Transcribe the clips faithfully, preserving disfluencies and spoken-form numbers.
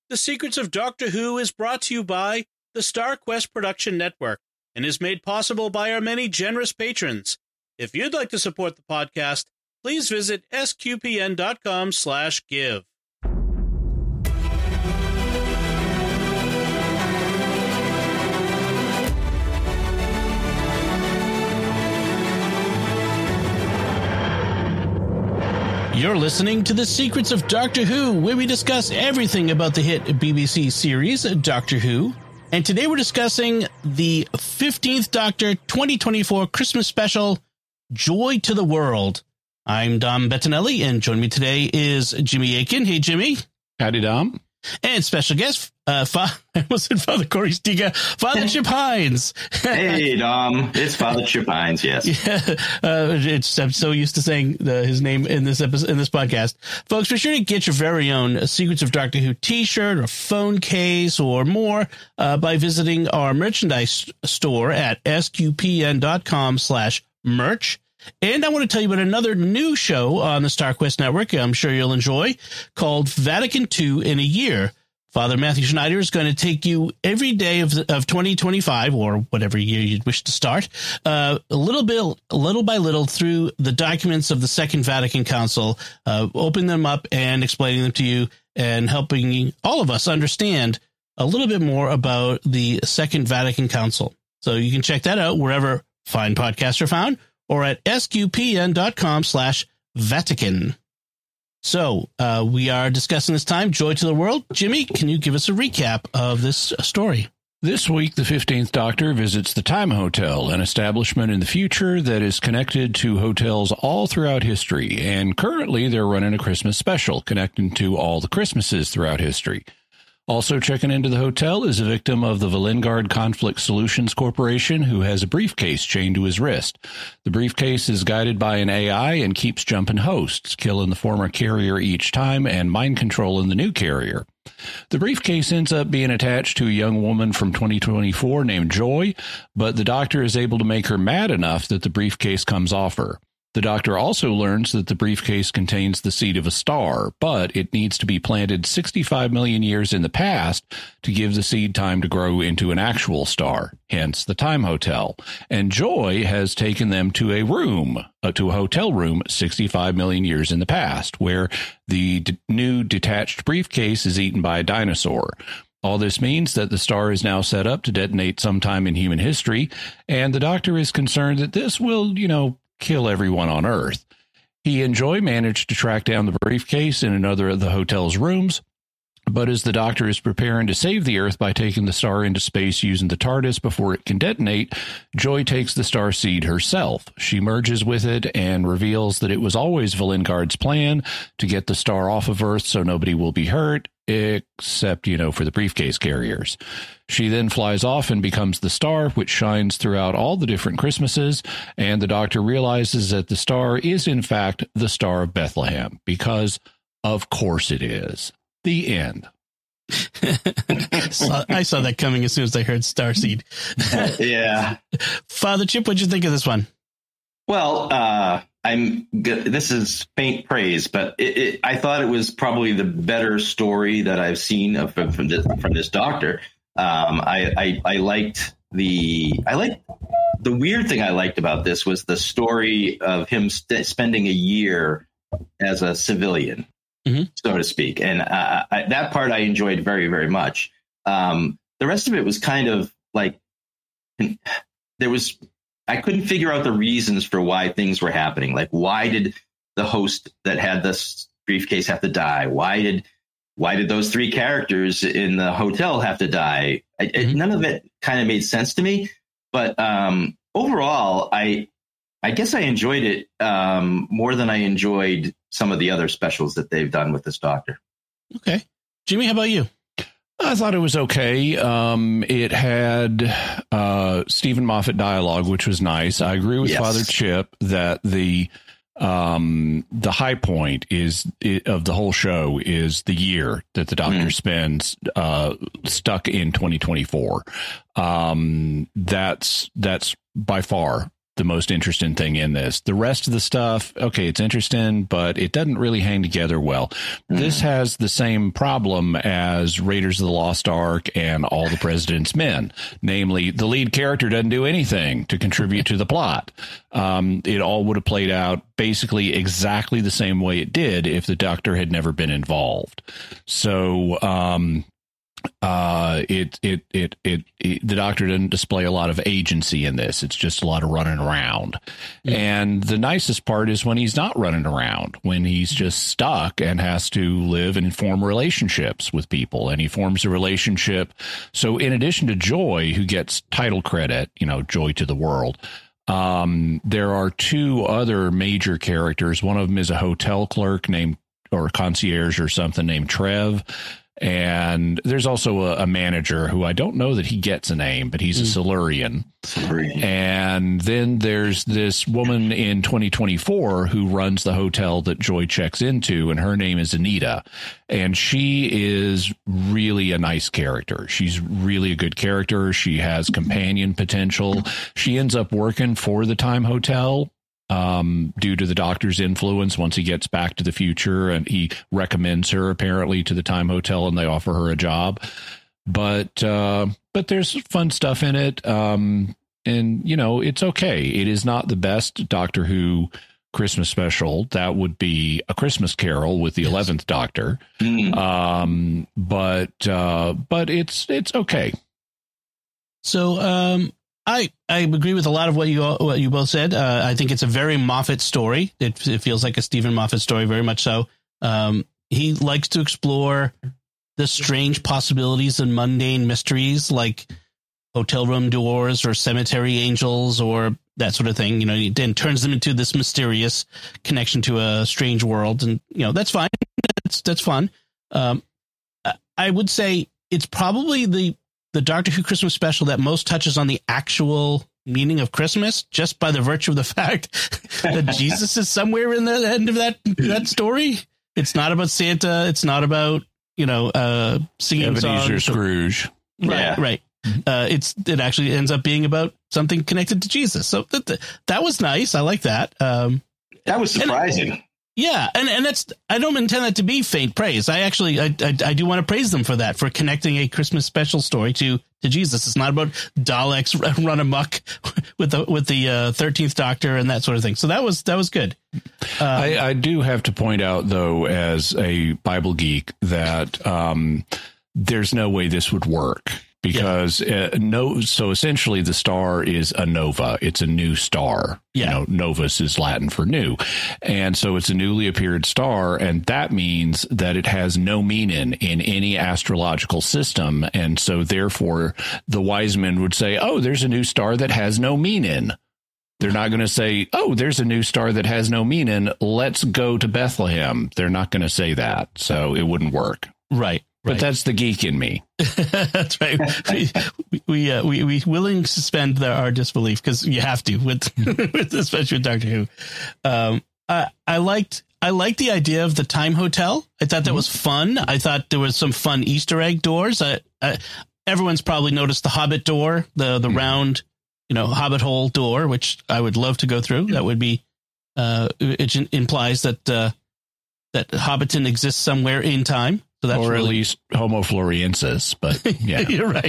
The Secrets of Doctor Who is brought to you by the Star Quest Production Network and is made possible by our many generous patrons. If you'd like to support the podcast, please visit sqpn.com slash give. You're listening to The Secrets of Doctor Who, where we discuss everything about the hit B B C series Doctor Who. And today we're discussing the fifteenth Doctor twenty twenty-four Christmas special, Joy to the World. I'm Dom Bettinelli, and joining me today is Jimmy Akin. Hey, Jimmy. Howdy, Dom. And special guest, uh, Fa- I almost said Father Corey Stiga, Father Chip Hines. Hey, Dom. It's Father Chip Hines, yes. Yeah, uh, it's, I'm so used to saying the, his name in this episode, in this podcast. Folks, be sure to get your very own Secrets of Doctor Who t-shirt or phone case or more uh, by visiting our merchandise store at sqpn.com slash merch. And I want to tell you about another new show on the StarQuest Network I'm sure you'll enjoy, called Vatican two in a Year. Father Matthew Schneider is going to take you every day of, of twenty twenty-five, or whatever year you'd wish to start, uh, a little bit, little by little, through the documents of the Second Vatican Council, uh, opening them up and explaining them to you and helping all of us understand a little bit more about the Second Vatican Council. So you can check that out wherever fine podcasts are found, or at sqpn.com slash Vatican. So uh, we are discussing this time, Joy to the World. Jimmy, can you give us a recap of this story? This week, the fifteenth Doctor visits the Time Hotel, an establishment in the future that is connected to hotels all throughout history. And currently, they're running a Christmas special connecting to all the Christmases throughout history. Also checking into the hotel is a victim of the Valengard Conflict Solutions Corporation who has a briefcase chained to his wrist. The briefcase is guided by an A I and keeps jumping hosts, killing the former carrier each time and mind controlling the new carrier. The briefcase ends up being attached to a young woman from twenty twenty-four named Joy, but the Doctor is able to make her mad enough that the briefcase comes off her. The Doctor also learns that the briefcase contains the seed of a star, but it needs to be planted sixty-five million years in the past to give the seed time to grow into an actual star, hence the Time Hotel. And Joy has taken them to a room, uh, to a hotel room sixty-five million years in the past, where the d- new detached briefcase is eaten by a dinosaur. All this means that the star is now set up to detonate sometime in human history, and the Doctor is concerned that this will, you know, kill everyone on Earth. He and Joy managed to track down the briefcase in another of the hotel's rooms, but as the Doctor is preparing to save the Earth by taking the star into space using the TARDIS before it can detonate, Joy takes the star seed herself. She merges with it and reveals that it was always Valengard's plan to get the star off of Earth so nobody will be hurt, except, you know, for the briefcase carriers. She then flies off and becomes the star, which shines throughout all the different Christmases, and the Doctor realizes that the star is, in fact, the Star of Bethlehem, because, of course, it is. The end. so I saw that coming as soon as I heard Starseed. Yeah. Father Chip, what'd you think of this one? Well, uh, I'm. This is faint praise, but it, it, I thought it was probably the better story that I've seen of, from, from, this, from this Doctor. Um, I, I I liked the I liked the weird thing I liked about this was the story of him st- spending a year as a civilian, mm-hmm. so to speak, and uh, I, that part I enjoyed very very much. Um, the rest of it was kind of like there was. I couldn't figure out the reasons for why things were happening. Like, why did the host that had this briefcase have to die? Why did why did those three characters in the hotel have to die? I, mm-hmm. it, none of it kind of made sense to me. But um, overall, I I guess I enjoyed it um, more than I enjoyed some of the other specials that they've done with this Doctor. Okay. Jimmy, how about you? I thought it was okay. Um, it had uh, Stephen Moffat dialogue, which was nice. I agree with yes. Father Chip that the um, the high point is it, of the whole show is the year that the Doctor mm. spends uh, stuck in twenty twenty-four. Um, that's that's by far the most interesting thing in this. The rest of the stuff, okay, it's interesting, but it doesn't really hang together well. Mm. This has the same problem as Raiders of the Lost Ark and All the President's Men. Namely, the lead character doesn't do anything to contribute to the plot. Um, it all would have played out basically exactly the same way it did if the Doctor had never been involved. So, um, Uh, it, it, it, it, it, the Doctor didn't display a lot of agency in this. It's just a lot of running around. Yeah. And the nicest part is when he's not running around, when he's just stuck and has to live and form relationships with people. And he forms a relationship. So in addition to Joy, who gets title credit, you know, Joy to the World, um, there are two other major characters. One of them is a hotel clerk named, or a concierge or something named Trev. And there's also a, a manager who I don't know that he gets a name, but he's a Silurian. Silurian. And then there's this woman in twenty twenty-four who runs the hotel that Joy checks into, and her name is Anita. And she is really a nice character. She's really a good character. She has companion potential. She ends up working for the Time Hotel um, due to the Doctor's influence once he gets back to the future, and he recommends her apparently to the Time Hotel, and they offer her a job. But, uh, but there's fun stuff in it. Um, and you know, it's okay. It is not the best Doctor Who Christmas special. That would be A Christmas Carol with the yes. eleventh Doctor. Mm. Um, but, uh, but it's, it's okay. So, um, I, I agree with a lot of what you what you both said. Uh, I think it's a very Moffat story. It, it feels like a Stephen Moffat story, very much so. Um, he likes to explore the strange possibilities and mundane mysteries like hotel room doors or cemetery angels or that sort of thing. You know, he then turns them into this mysterious connection to a strange world. And, you know, that's fine. That's, that's fun. Um, I would say it's probably the the Doctor Who Christmas special that most touches on the actual meaning of Christmas, just by the virtue of the fact that Jesus is somewhere in the end of that that story. It's not about Santa. It's not about, you know, uh, singing Ebenezer songs. Scrooge. Right, yeah. right. Uh, it's it actually ends up being about something connected to Jesus. So that that was nice. I like that. Um, that was surprising. And, yeah, and, and that's I don't intend that to be faint praise. I actually I, I I do want to praise them for that, for connecting a Christmas special story to to Jesus. It's not about Daleks run amok with the with the uh, thirteenth Doctor and that sort of thing. So that was that was good. Um, I, I do have to point out, though, as a Bible geek, that um, there's no way this would work. Because yeah. uh, no, so essentially the star is a nova. It's a new star. Yeah. You know, novus is Latin for new. And so it's a newly appeared star. And that means that it has no meaning in any astrological system. And so therefore the wise men would say, oh, there's a new star that has no meaning. They're not going to say, oh, there's a new star that has no meaning. Let's go to Bethlehem. They're not going to say that. So it wouldn't work. Right. But right. that's the geek in me. That's right. We we uh, we, we willing to suspend the, our disbelief because you have to with with especially with Doctor Who. Um, I I liked I liked the idea of the Time Hotel. I thought that mm-hmm. was fun. I thought there was some fun Easter egg doors. I, I, everyone's probably noticed the Hobbit door, the the mm-hmm. round, you know, Hobbit hole door, which I would love to go through. That would be uh, it implies that uh, that Hobbiton exists somewhere in time. So that's or really, at least Homo floresiensis, but yeah, you're right.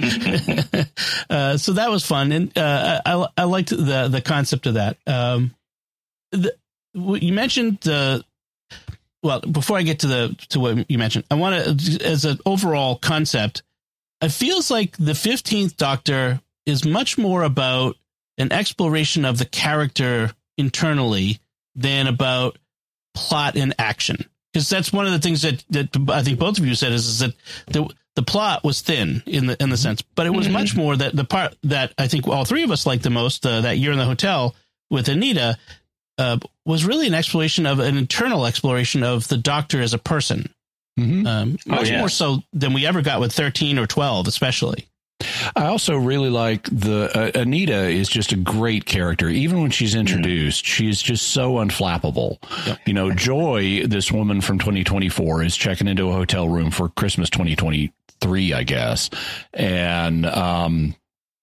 uh, so that was fun, and uh, I I liked the the concept of that. Um, the, you mentioned the well before I get to the to what you mentioned, I want to as an overall concept. It feels like the fifteenth Doctor is much more about an exploration of the character internally than about plot and action. Because that's one of the things that, that I think both of you said is, is that the the plot was thin in the in the sense, but it was mm-hmm. much more that the part that I think all three of us liked the most uh, that year in the hotel with Anita uh, was really an exploration of an internal exploration of the Doctor as a person, mm-hmm. um, much oh, yeah. more so than we ever got with thirteen or twelve, especially. I also really like the uh, Anita is just a great character. Even when she's introduced, mm-hmm. she's just so unflappable. Yep. You know, Joy, this woman from twenty twenty-four, is checking into a hotel room for Christmas twenty twenty-three, I guess. And um,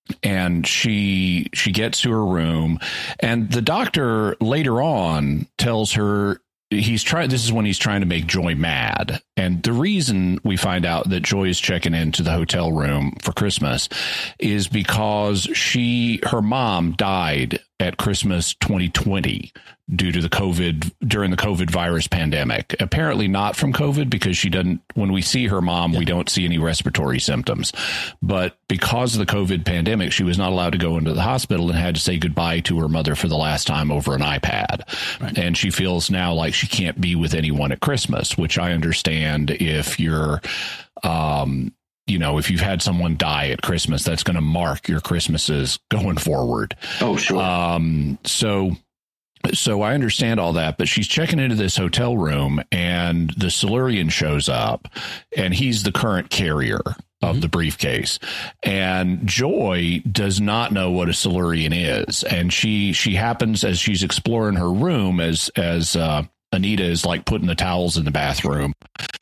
and she she gets to her room, and the doctor later on tells her he's trying. This is when he's trying to make Joy mad. And the reason we find out that Joy is checking into the hotel room for Christmas is because she, her mom died at Christmas twenty twenty due to the COVID, during the COVID virus pandemic. Apparently not from COVID, because she doesn't, when we see her mom, yeah. we don't see any respiratory symptoms. But because of the COVID pandemic, she was not allowed to go into the hospital and had to say goodbye to her mother for the last time over an iPad. Right. And she feels now like she can't be with anyone at Christmas, which I understand if you're, um, you know, if you've had someone die at Christmas, that's going to mark your Christmases going forward. Oh, sure. Um, so, so I understand all that, but she's checking into this hotel room, and the Silurian shows up, and he's the current carrier of mm-hmm. the briefcase. And Joy does not know what a Silurian is. And she, she happens, as she's exploring her room, as, as, uh, Anita is like putting the towels in the bathroom,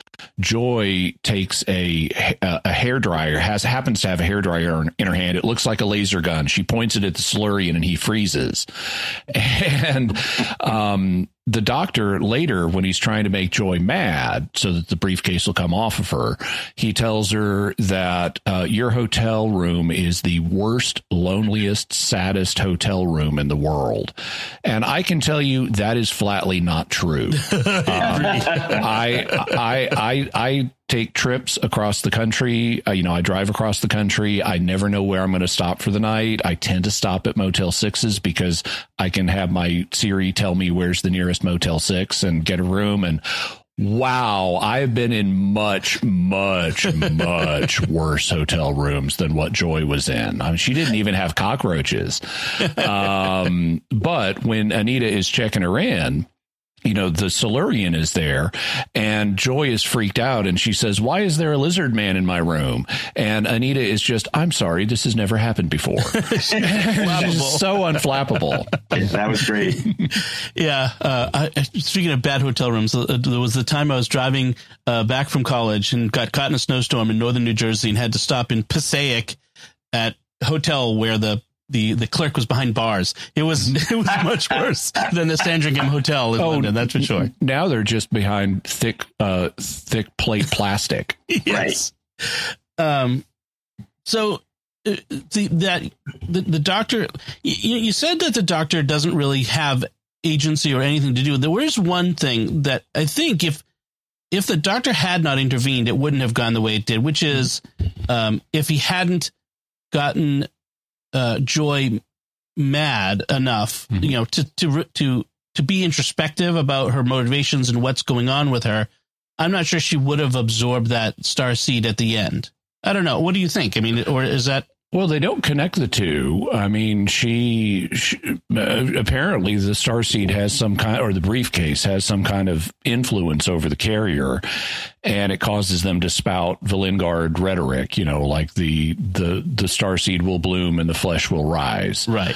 Joy takes a a, a hairdryer, has happens to have a hairdryer in, in her hand. It looks like a laser gun. She points it at the Silurian, and he freezes. And um, the doctor later, when he's trying to make Joy mad so that the briefcase will come off of her, he tells her that uh, your hotel room is the worst, loneliest, saddest hotel room in the world. And I can tell you that is flatly not true. um, I, I, I, I take trips across the country. Uh, you know, I drive across the country. I never know where I'm going to stop for the night. I tend to stop at Motel Sixes because I can have my Siri tell me where's the nearest Motel Six and get a room. And wow, I've been in much, much, much worse hotel rooms than what Joy was in. I mean, she didn't even have cockroaches. Um, but when Anita is checking her in, you know, the Silurian is there, and Joy is freaked out, and she says, "Why is there a lizard man in my room?" And Anita is just, "I'm sorry, this has never happened before." She's so unflappable. That was great. Yeah. Uh, I, speaking of bad hotel rooms, uh, there was the time I was driving uh, back from college and got caught in a snowstorm in northern New Jersey and had to stop in Passaic at a hotel where the The the clerk was behind bars. It was it was much worse than the Sandringham Hotel in oh, London. That's for sure. Now they're just behind thick uh, thick plate plastic. Yes. Right. Um. So uh, the that the, the doctor. You, you said that the doctor doesn't really have agency or anything to do. There is one thing that I think if if the doctor had not intervened, it wouldn't have gone the way it did. Which is, um, if he hadn't gotten Uh, Joy mad enough, mm-hmm. you know, to to to to be introspective about her motivations and what's going on with her, I'm not sure she would have absorbed that star seed at the end. I don't know. What do you think? I mean, or is that? Well, they don't connect the two. I mean, she, she uh, apparently the starseed has some kind, or the briefcase has some kind of influence over the carrier, and it causes them to spout Valengard rhetoric. You know, like the the the starseed will bloom and the flesh will rise. Right.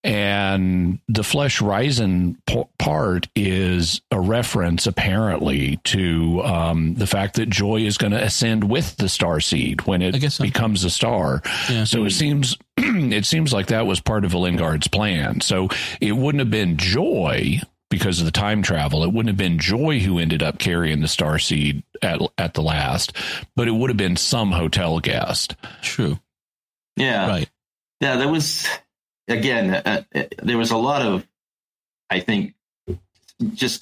And the flesh rising p- part is a reference, apparently, to um, the fact that Joy is going to ascend with the star seed when it so. becomes a star. Yeah. So it seems it seems like that was part of Valengard's plan. So it wouldn't have been Joy because of the time travel. It wouldn't have been Joy who ended up carrying the star seed at at the last, but it would have been some hotel guest. True. Yeah. Right. Yeah. That was. Again, uh, there was a lot of, I think, just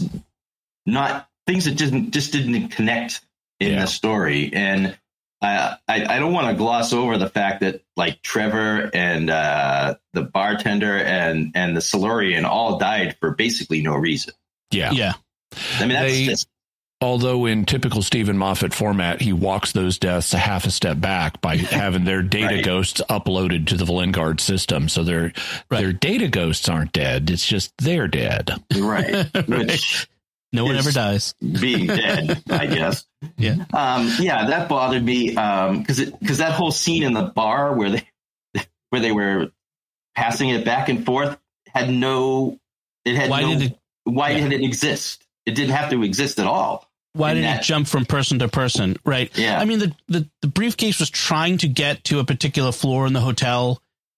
not things that just just didn't connect in yeah. the story, and I, I I don't want to gloss over the fact that like Trevor and uh, the bartender and and the Silurian all died for basically no reason. Yeah, yeah. I mean, that's they, just. Although in typical Stephen Moffat format, he walks those deaths a half a step back by having their data right. ghosts uploaded to the Valengard system. So their right. their data ghosts aren't dead. It's just they're dead. Right. Which no one ever dies. Being dead, I guess. Yeah. Um, yeah, that bothered me because um, because that whole scene in the bar where they where they were passing it back and forth had no. It had why no. Did it, why yeah. did it exist? It didn't have to exist at all. Why did that, it jump from person to person? Right. Yeah. I mean, the, the, the briefcase was trying to get to a particular floor in the hotel.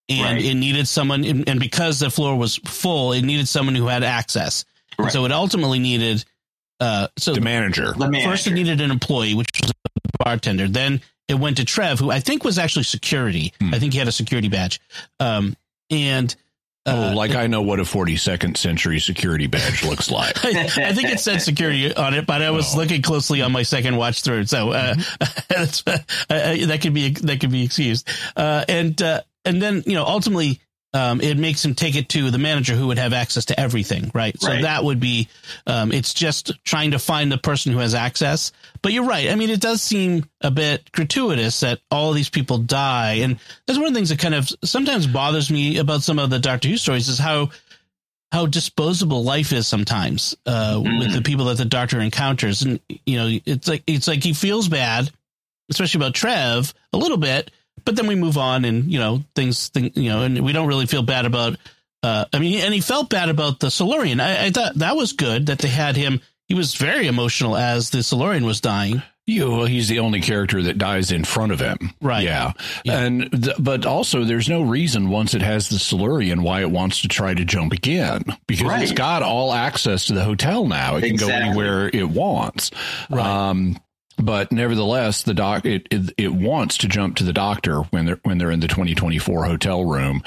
and right. it needed someone, and because the floor was full, it needed someone who had access. Right. And so it ultimately needed uh, so the manager. The manager. First, it needed an employee, which was a bartender. Then it went to Trev, who I think was actually security. Hmm. I think he had a security badge. Um, and uh, oh, like I know what a forty-second century security badge looks like. I, I think it said security on it, but I was oh. looking closely on my second watch through. So uh, mm-hmm. uh, that could be that could be excused. Uh, and uh, and then you know ultimately. Um, it makes him take it to the manager who would have access to everything. Right. So right. that would be um, it's just trying to find the person who has access. But you're right. I mean, it does seem a bit gratuitous that all of these people die. And that's one of the things that kind of sometimes bothers me about some of the Doctor Who stories is how how disposable life is sometimes uh, mm. with the people that the Doctor encounters. And, you know, it's like it's like he feels bad, especially about Trev a little bit. But then we move on and, you know, things, thing, you know, and we don't really feel bad about, uh, I mean, and he felt bad about the Silurian. I, I thought that was good that they had him. He was very emotional as the Silurian was dying. You, well, he's the only character that dies in front of him. Right. Yeah. yeah. And, th- but also there's no reason once it has the Silurian why it wants to try to jump again, because right. it's got all access to the hotel now. It exactly. can go anywhere it wants. Right. Um, But nevertheless, the doc it, it it wants to jump to the Doctor when they're when they're in the twenty twenty-four hotel room,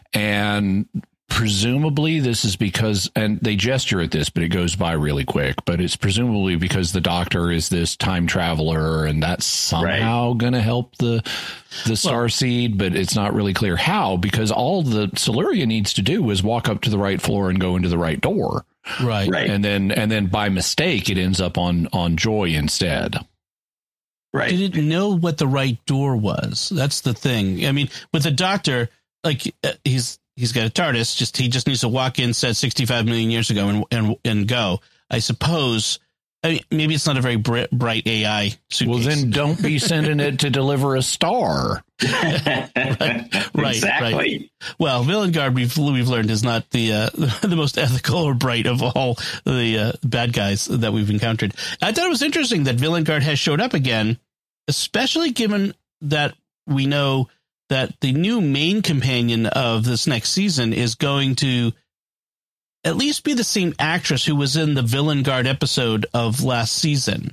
and presumably this is because, and they gesture at this, but it goes by really quick. But it's presumably because the Doctor is this time traveler, and that's somehow right. going to help the the Starseed. But it's not really clear how, because all the Silurian needs to do is walk up to the right floor and go into the right door. Right, right, and then and then by mistake it ends up on on Joy instead. Right. Didn't know what the right door was. That's the thing. I mean, with the Doctor, like uh, he's he's got a TARDIS. Just he just needs to walk in, said sixty-five million years ago, and and and go. I suppose. I mean, maybe it's not a very br- bright A I suitcase. Well, then don't be sending it to deliver a star. right, right, exactly. Right. Well, Villengard, we've we've learned, is not the uh, the most ethical or bright of all the uh, bad guys that we've encountered. I thought it was interesting that Villengard has showed up again, especially given that we know that the new main companion of this next season is going to at least be the same actress who was in the Villengard episode of last season.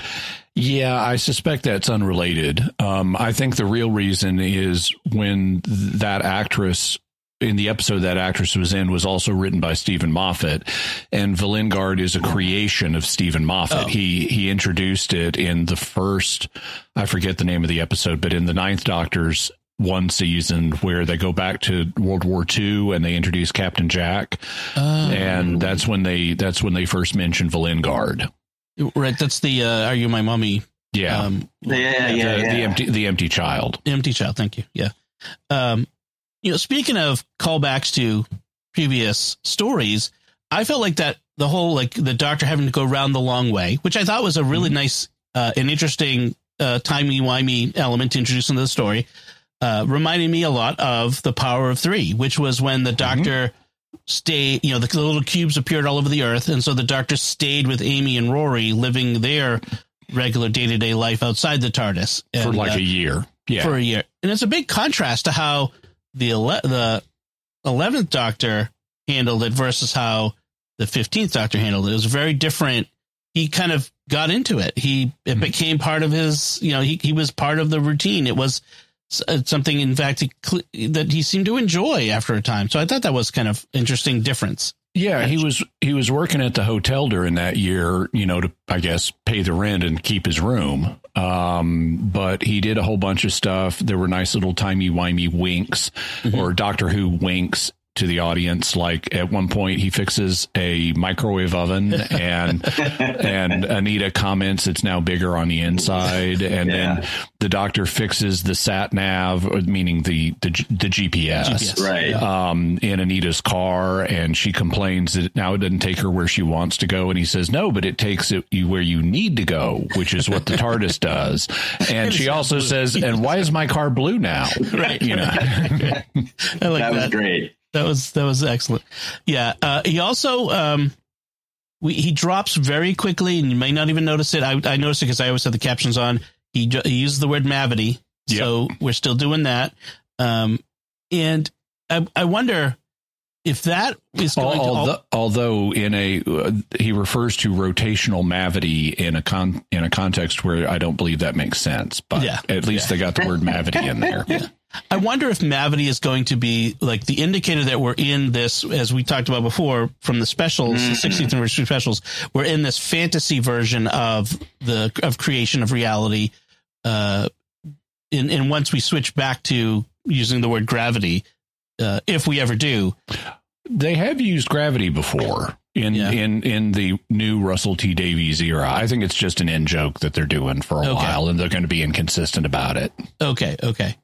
Yeah, I suspect that's unrelated. Um, I think the real reason is when that actress in the episode that actress was in was also written by Stephen Moffat, and Villengard is a creation of Stephen Moffat. Oh. He he introduced it in the first, I forget the name of the episode, but in the Ninth Doctor's one season where they go back to World War Two and they introduce Captain Jack, oh. and that's when they that's when they first mentioned Villengard. Right, that's the uh, "Are You My Mummy?" Yeah, um, yeah, yeah, the, yeah. the empty the empty child. The empty child. Thank you. Yeah. Um, you know, speaking of callbacks to previous stories, I felt like that the whole like the Doctor having to go around the long way, which I thought was a really mm-hmm. nice uh, and interesting uh, timey-wimey element to introduce into the story. Uh, reminded me a lot of the Power of Three, which was when the Doctor mm-hmm. stayed, you know, the, the little cubes appeared all over the Earth. And so the Doctor stayed with Amy and Rory living their regular day-to-day life outside the TARDIS. And, for like uh, a year. Yeah. For a year. And it's a big contrast to how the ele- the eleventh Doctor handled it versus how the fifteenth Doctor handled it. It was very different. He kind of got into it. He it mm-hmm. became part of his, you know, he, he was part of the routine. It was something, in fact, he, that he seemed to enjoy after a time. So I thought that was kind of interesting difference. Yeah, he was he was working at the hotel during that year, you know, to, I guess, pay the rent and keep his room. Um, but he did a whole bunch of stuff. There were nice little timey-wimey winks mm-hmm. or Doctor Who winks to the audience. Like at one point he fixes a microwave oven and and Anita comments it's now bigger on the inside, and yeah. then the Doctor fixes the sat nav, meaning the the, the G P S, G P S right um in Anita's car, and she complains that now it doesn't take her where she wants to go, and he says no, but it takes it you where you need to go, which is what the TARDIS does. And she also blue. says, and why is my car blue now? Right, you know. I like that. That was great. That was that was excellent. Yeah. Uh, he also um, we, he drops very quickly, and you may not even notice it. I, I noticed it because I always have the captions on. He, he uses the word Mavity, yep. So we're still doing that. Um, and I, I wonder if that is going although, to. Although in a uh, he refers to rotational mavity in a con in a context where I don't believe that makes sense. But yeah, at least yeah. they got the word mavity in there. Yeah. I wonder if mavity is going to be like the indicator that we're in this, as we talked about before, from the specials, mm-hmm. the sixtieth anniversary specials. We're in this fantasy version of the of creation of reality. Uh, and, and once we switch back to using the word gravity, uh, if we ever do, they have used gravity before in yeah. in in the new Russell T Davies era. I think it's just an in joke that they're doing for a okay. while, and they're going to be inconsistent about it. Okay. Okay.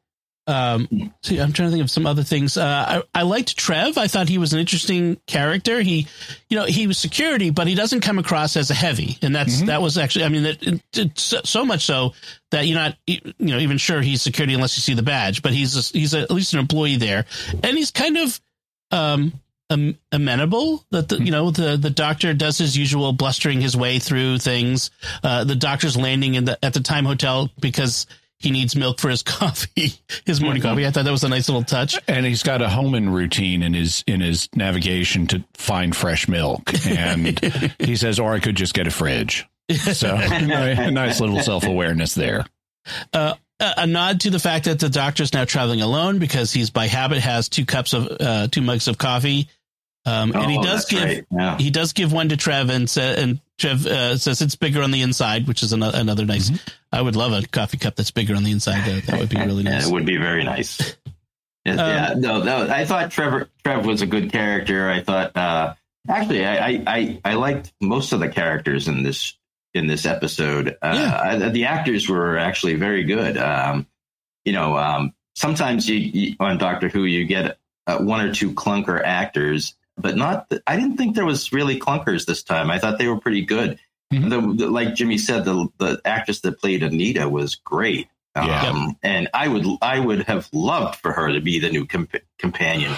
Um, see, I'm trying to think of some other things. Uh, I, I liked Trev. I thought he was an interesting character. He, you know, he was security, but he doesn't come across as a heavy. And that's, mm-hmm. that was actually, I mean, it, it, it's so much so that you're not, you know, even sure he's security unless you see the badge, but he's, a, he's a, at least an employee there. And he's kind of, um, um amenable that the, you know, the, the doctor does his usual blustering his way through things. Uh, the doctor's landing in the, at the Time Hotel because he needs milk for his coffee, his morning mm-hmm. coffee. I thought that was a nice little touch. And he's got a Homan routine in his in his navigation to find fresh milk. And he says, or I could just get a fridge. So a nice little self-awareness there. Uh, a nod to the fact that the doctor's now traveling alone because he's by habit has two cups of uh, two mugs of coffee. Um, and oh, he does give right. yeah. he does give one to Trev and, sa- and Trev uh, says it's bigger on the inside, which is another, another nice. Mm-hmm. I would love a coffee cup that's bigger on the inside. That, that would be really nice. Yeah, it would be very nice. Yeah, um, yeah, no, no. I thought Trevor Trev was a good character. I thought uh, actually I, I I liked most of the characters in this in this episode. Uh, yeah. I, the actors were actually very good. Um, you know, um, sometimes you, you on Doctor Who you get uh, one or two clunker actors. But not, I didn't think there was really clunkers this time. I thought they were pretty good. Mm-hmm. The, the, like Jimmy said, the the actress that played Anita was great. Yeah. Um, and I would I would have loved for her to be the new comp- companion.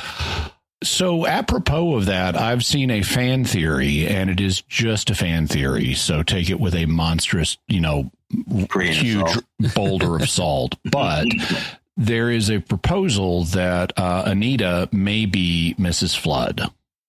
So apropos of that, I've seen a fan theory, and it is just a fan theory. So take it with a monstrous, you know, Grain huge boulder of salt. But there is a proposal that uh, Anita may be Missus Flood.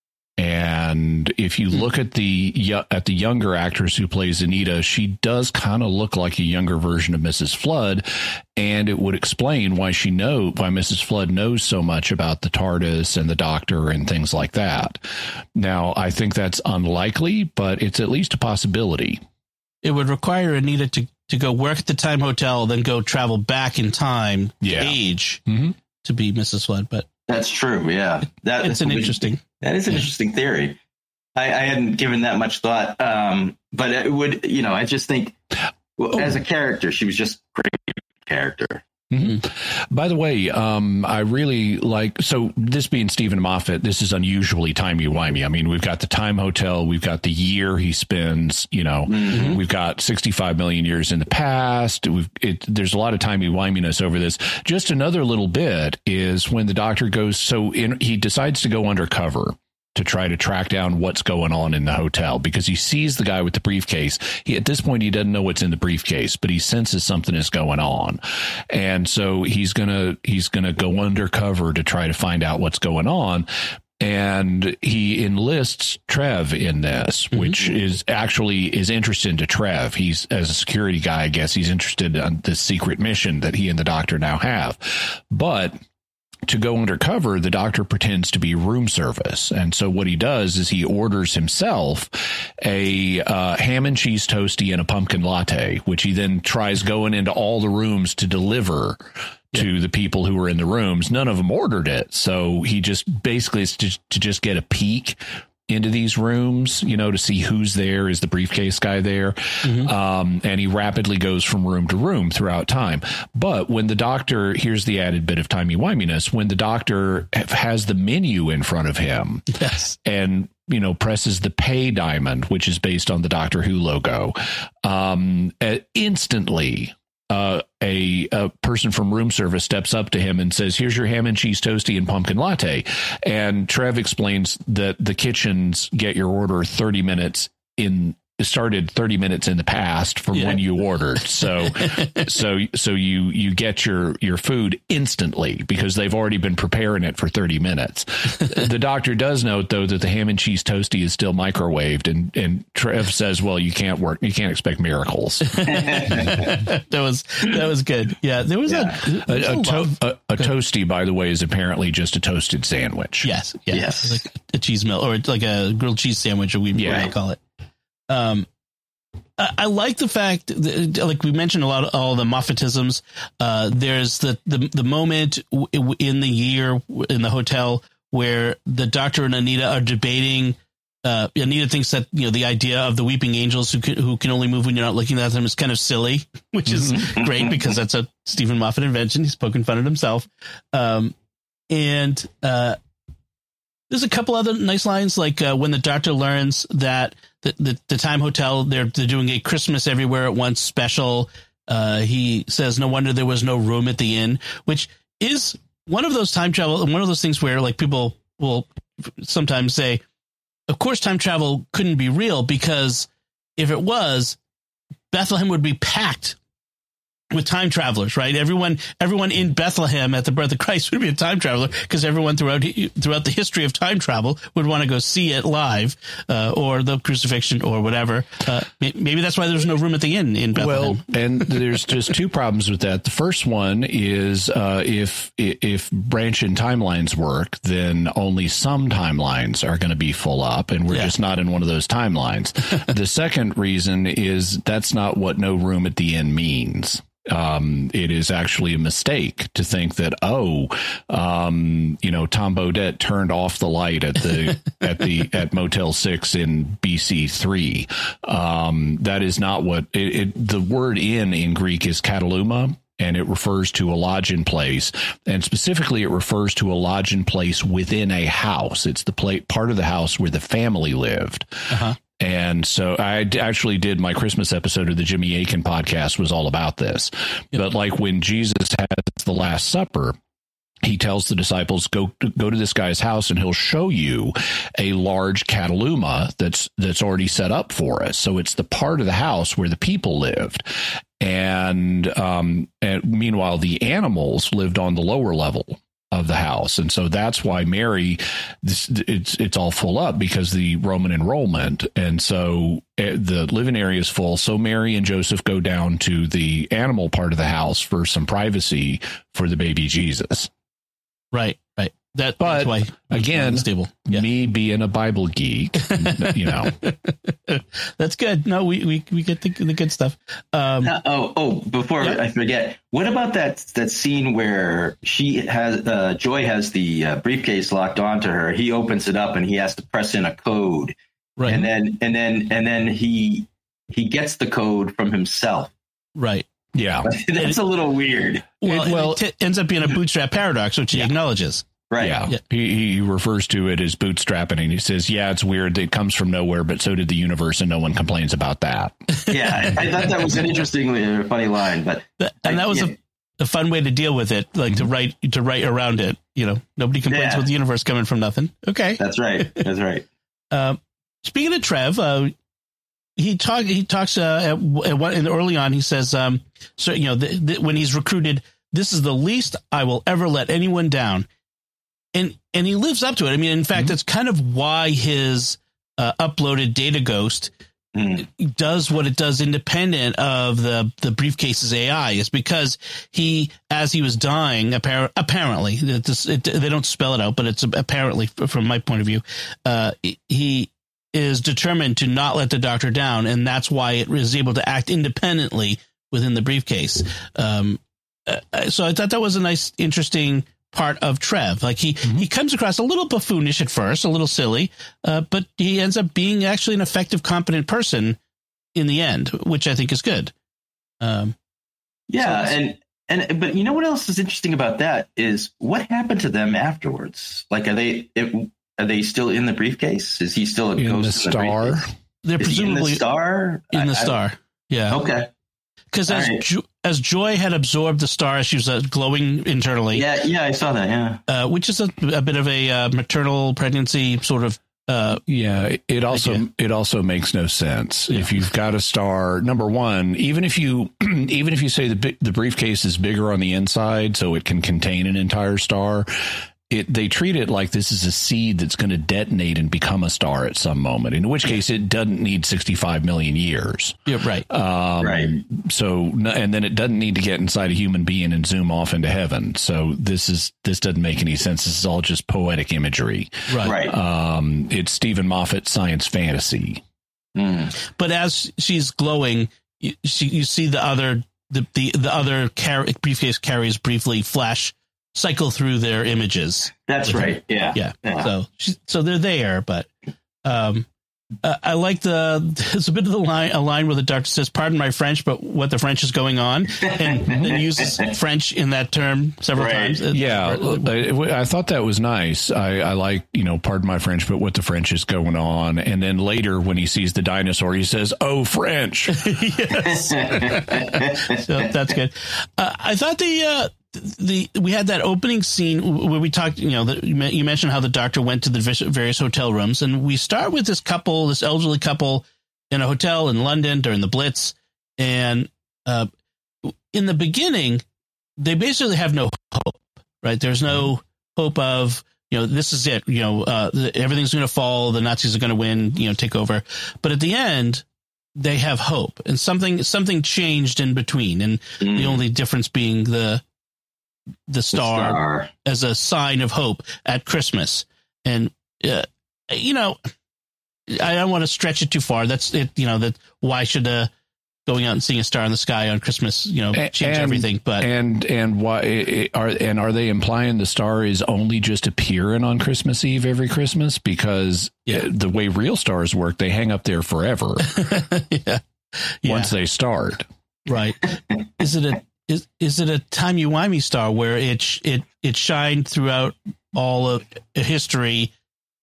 And if you look at the at the younger actress who plays Anita, she does kind of look like a younger version of Missus Flood, and it would explain why she know why Missus Flood knows so much about the TARDIS and the Doctor and things like that. Now, I think that's unlikely, but it's at least a possibility. It would require Anita to, to go work at the Time Hotel, then go travel back in time, yeah. to age, mm-hmm. to be Missus Flood. But that's true. Yeah, that it's an interesting. That is an interesting theory. I, I hadn't given that much thought, um, but it would, you know, I just think well, oh. as a character, she was just a great character. Mm-hmm. By the way, um, I really like, so this being Stephen Moffat, this is unusually timey-wimey. I mean, we've got the Time Hotel, we've got the year he spends, you know, mm-hmm. we've got sixty-five million years in the past. We've, it, there's a lot of timey-wiminess over this. Just another little bit is when the Doctor goes, so in, he decides to go undercover to try to track down what's going on in the hotel because he sees the guy with the briefcase. He, at this point, he doesn't know what's in the briefcase, but he senses something is going on. And so he's going to, he's going to go undercover to try to find out what's going on. And he enlists Trev in this, which mm-hmm. is actually is interesting to Trev. He's, as a security guy, I guess he's interested in this secret mission that he and the Doctor now have. But to go undercover, the Doctor pretends to be room service. And so what he does is he orders himself a uh, ham and cheese toastie and a pumpkin latte, which he then tries going into all the rooms to deliver to the people who were in the rooms. None of them ordered it. So he just basically is to, to just get a peek into these rooms, you know, to see who's there. Is the briefcase guy there? Mm-hmm. Um, and he rapidly goes from room to room throughout time. But when the Doctor, here's the added bit of timey-wiminess, when the Doctor has the menu in front of him yes. and, you know, presses the pay diamond, which is based on the Doctor Who logo, um, instantly Uh, a, a person from room service steps up to him and says, here's your ham and cheese toastie and pumpkin latte. And Trev explains that the kitchens get your order thirty minutes in started thirty minutes in the past from yeah. when you ordered. So, so, so you, you get your, your food instantly because they've already been preparing it for thirty minutes. The doctor does note, though, that the ham and cheese toastie is still microwaved, and, and Trev says, well, you can't work. You can't expect miracles. that was, that was good. Yeah. There was yeah. a, a, a, to, a, a toastie, by the way, is apparently just a toasted sandwich. Yes. Yeah. Yes. Like a cheese mill, or like a grilled cheese sandwich, or we yeah. call it. Um, I, I like the fact that, like we mentioned, a lot of all the Moffatisms. Uh, there's the, the, the moment w- in the year in the hotel where the doctor and Anita are debating. Uh, Anita thinks that, you know, the idea of the weeping angels who can, who can only move when you're not looking at them is kind of silly, which is great because that's a Stephen Moffat invention. He's poking fun at himself. Um, and, uh, there's a couple other nice lines, like uh, when the doctor learns that the, the, the Time Hotel, they're, they're doing a Christmas Everywhere at Once special. Uh, he says, no wonder there was no room at the inn, which is one of those time travel, one of those things where like people will sometimes say, of course, time travel couldn't be real, because if it was, Bethlehem would be packed with time travelers, right? Everyone, everyone in Bethlehem at the birth of Christ would be a time traveler, because everyone throughout throughout the history of time travel would want to go see it live, uh, or the crucifixion, or whatever. Uh, maybe that's why there's no room at the inn in Bethlehem. Well, and there's just two problems with that. The first one is uh, if if branch and timelines work, then only some timelines are going to be full up, and we're yeah. just not in one of those timelines. The second reason is that's not what no room at the inn means. Um, it is actually a mistake to think that, oh, um, you know, Tom Bodett turned off the light at the at the at Motel six in B C three. Um, that is not what it, it, the word inn in Greek is kataluma, and it refers to a lodging place, and specifically it refers to a lodging place within a house. It's the pla- part of the house where the family lived. Uh-huh. And so I actually did my Christmas episode of the Jimmy Akin podcast was all about this. Yep. But like when Jesus has the Last Supper, he tells the disciples, go, go to this guy's house and he'll show you a large cataluma that's that's already set up for us. So it's the part of the house where the people lived. And, um, and meanwhile, the animals lived on the lower level of the house. And so that's why Mary, this, it's it's all full up because the Roman enrollment. And so the living area is full. So Mary and Joseph go down to the animal part of the house for some privacy for the baby Jesus. Right, right. That, but that's why again, stable. Yeah. Me being a Bible geek, you know, that's good. No, we, we, we get the, the good stuff. Um, uh, oh, oh, before yeah. I forget, what about that, that scene where she has, uh, Joy has the uh, briefcase locked onto her. He opens it up and he has to press in a code. Right. And then, and then, and then he, he gets the code from himself. Right. Yeah. That's a little weird. Well, it, well, it t- ends up being a bootstrap paradox, which he yeah. acknowledges. Right. Yeah. yeah. He, he refers to it as bootstrapping, and he says, yeah, it's weird. It comes from nowhere, but so did the universe, and no one complains about that. Yeah. I, I thought that was an interestingly uh, funny line, but that, and I, that was yeah. a, a fun way to deal with it, like mm-hmm. to write, to write around it. You know, nobody complains yeah. with the universe coming from nothing. Okay. That's right. That's right. uh, speaking of Trev, uh, he talk, he talks, uh, at, at one, and early on, he says, um, so, you know, the, the, when he's recruited, this is the least I will ever let anyone down. And and he lives up to it. I mean, in fact, mm-hmm. that's kind of why his uh, uploaded Data Ghost mm. does what it does independent of the, the briefcase's A I, is because he, as he was dying, appar- apparently, it just, it, they don't spell it out, but it's apparently, from my point of view, uh, he is determined to not let the doctor down. And that's why it is able to act independently within the briefcase. Um, uh, so I thought that was a nice, interesting part of Trev. Like he, mm-hmm. he comes across a little buffoonish at first, a little silly, uh, but he ends up being actually an effective, competent person in the end, which I think is good. Um, yeah. So and, and, but you know what else is interesting about that is what happened to them afterwards? Like, are they, it, are they still in the briefcase? Is he still a in ghost the star? In the They're is presumably in the star. In the I, star. Yeah. Okay. Because as right. jo- as Joy had absorbed the star, she was uh, glowing internally. Yeah, yeah, I saw that. Yeah, uh, which is a, a bit of a uh, maternal pregnancy sort of Uh, yeah, it also idea. it also makes no sense Yeah. if you've got a star. Number one, even if you even if you say the bi- the briefcase is bigger on the inside, so it can contain an entire star. It, they treat it like this is a seed that's going to detonate and become a star at some moment, in which case it doesn't need sixty-five million years. Yeah, right. Um, Right. So, and then it doesn't need to get inside a human being and zoom off into heaven. So this is, this doesn't make any sense. This is all just poetic imagery. Right. Right. Um, it's Stephen Moffat science fantasy. Mm. But as she's glowing, you, she, you see the other the the, the other car- briefcase carriers briefly flash, cycle through their images. That's right. Yeah. Yeah. Yeah. So she, so they're there, but um, uh, I like the there's a bit of the line a line where the doctor says, "Pardon my French, but what the French is going on," and, and uses French in that term several Right. times. It's- Yeah, I, I thought that was nice. I, I like, you know, pardon my French, but what the French is going on. And then later when he sees the dinosaur, he says, "Oh, French." Yes. So that's good. Uh, I thought the uh, the we had that opening scene where we talked. You know, the, you mentioned how the doctor went to the various hotel rooms, and we start with this couple, this elderly couple, in a hotel in London during the Blitz, and uh, in the beginning, they basically have no hope. Right? There's no hope of, you know, this is it. You know, uh, everything's going to fall. The Nazis are going to win. You know, take over. But at the end, they have hope, and something something changed in between, and Mm. the only difference being the the star, The star. as a sign of hope at Christmas. And uh, you know, I don't want to stretch it too far. That's it. You know, that why should uh, going out and seeing a star in the sky on Christmas, you know, change And- everything? But And and why are and are they implying the star is only just appearing on Christmas Eve every Christmas? Because Yeah. the way real stars work, they hang up there forever yeah, yeah, once they start. right. Is it a is is it a timey-wimey star where it sh- it it shined throughout all of history,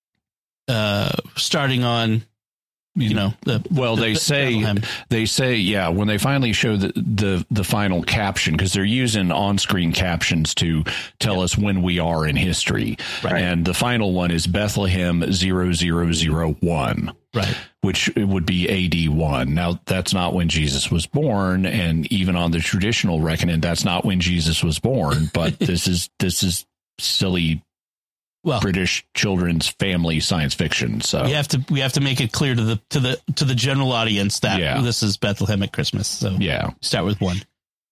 uh, starting on, you know, the Well, the- they the say Bethlehem. they say yeah when they finally show the the, the final caption, because they're using on-screen captions to tell us when we are in history, Right. and the final one is Bethlehem zero zero zero one. Right. Which would be A D one. Now, that's not when Jesus was born, and even on the traditional reckoning, that's not when Jesus was born. But this is this is silly Well, British children's family science fiction. So we have to we have to make it clear to the to the to the general audience that Yeah. this is Bethlehem at Christmas. So yeah, start with one.